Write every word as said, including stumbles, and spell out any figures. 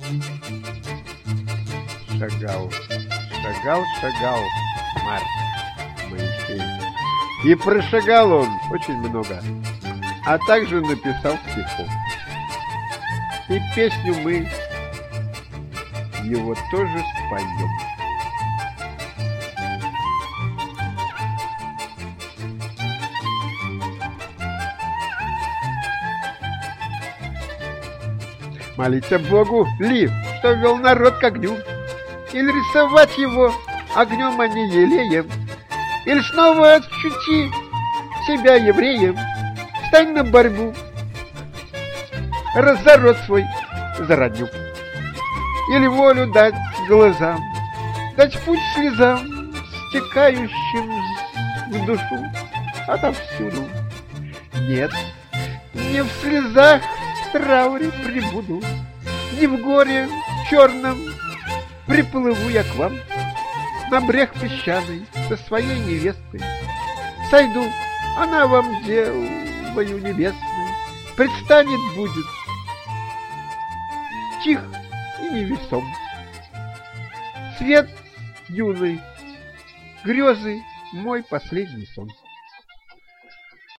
Шагал, шагал, шагал Марк Моисеевич. И прошагал он очень много, а также написал стихов. И песню мы его тоже споем. Молиться Богу ли, что вел народ к огню, или рисовать его огнем, а не елеем, или снова ощути себя евреем, встань на борьбу, разорот свой за родню, или волю дать глазам, дать путь слезам, стекающим в душу отовсюду. Нет, не в слезах трауре прибуду, не в горе черном приплыву я к вам на брег песчаный со своей невестой. Сойду, она вам девою небесной предстанет будет, тих и невесом. Свет юный, грезы мой последний сон.